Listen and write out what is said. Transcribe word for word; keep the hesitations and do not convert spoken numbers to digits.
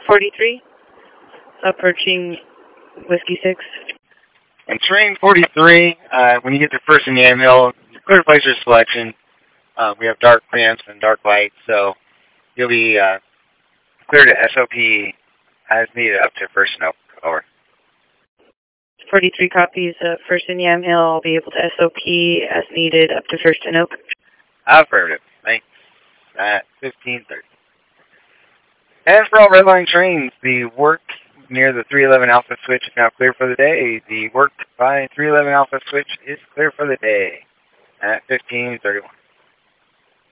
forty-three, approaching Whiskey six. And train forty-three, uh, when you get to First and Yamhill, clear to place your selection. Uh, we have dark ramps and dark lights, so you'll be uh, clear to S O P as needed up to First and Oak. Over. forty-three copies. Uh, First and Yamhill, I'll be able to S O P as needed up to First and Oak. Affirmative. Thanks. At fifteen thirty. And for all redline trains, the work near the three eleven Alpha switch is now clear for the day. The work by three eleven Alpha switch is clear for the day at fifteen thirty-one.